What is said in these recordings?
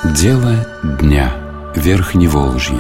Дело дня. Верхневолжье.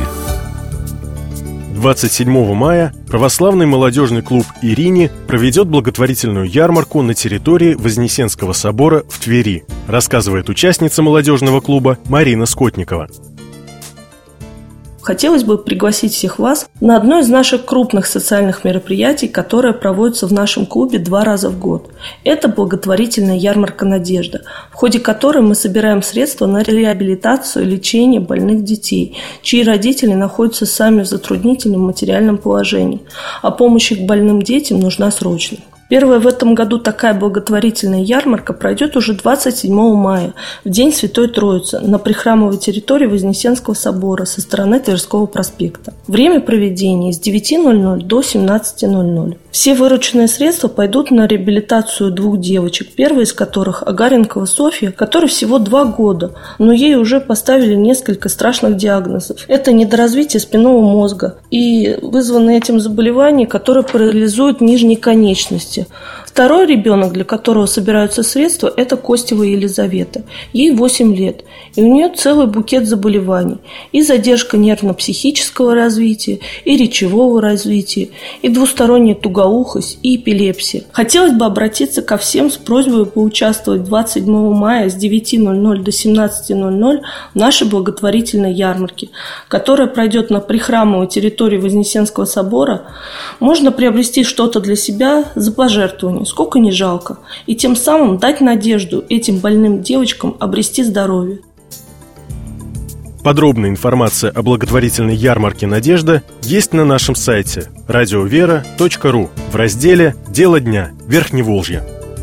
27 мая православный молодежный клуб «Ирини» проведет благотворительную ярмарку на территории Вознесенского собора в Твери, рассказывает участница молодежного клуба Марина Скотникова. Хотелось бы пригласить всех вас на одно из наших крупных социальных мероприятий, которое проводится в нашем клубе 2 раза в год. Это благотворительная ярмарка «Надежда», в ходе которой мы собираем средства на реабилитацию и лечение больных детей, чьи родители находятся сами в затруднительном материальном положении, а помощь их больным детям нужна срочно. Первая в этом году такая благотворительная ярмарка пройдет уже 27 мая, в День Святой Троицы, на прихрамовой территории Вознесенского собора со стороны Тверского проспекта. Время проведения с 9:00 до 17:00. Все вырученные средства пойдут на реабилитацию 2 девочек, первая из которых Агаренкова Софья, которой всего 2 года, но ей уже поставили несколько страшных диагнозов. Это недоразвитие спинного мозга и вызванное этим заболевание, которое парализует нижние конечности. Второй ребенок, для которого собираются средства, это Костева Елизавета. Ей 8 лет, и у нее целый букет заболеваний. И задержка нервно-психического развития, и речевого развития, и двусторонняя тугоухость, и эпилепсия. Хотелось бы обратиться ко всем с просьбой поучаствовать 27 мая с 9:00 до 17:00 в нашей благотворительной ярмарке, которая пройдет на прихрамовой территории Вознесенского собора. Можно приобрести что-то для себя за пожертвование, сколько не жалко, и тем самым дать надежду этим больным девочкам обрести здоровье. Подробная информация о благотворительной ярмарке «Надежда» есть на нашем сайте radiovera.ru в разделе «Дело дня. Верхневолжье».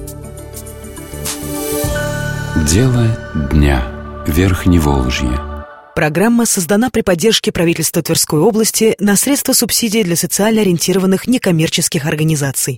Дело дня. Верхневолжье. Программа создана при поддержке правительства Тверской области на средства субсидий для социально ориентированных некоммерческих организаций.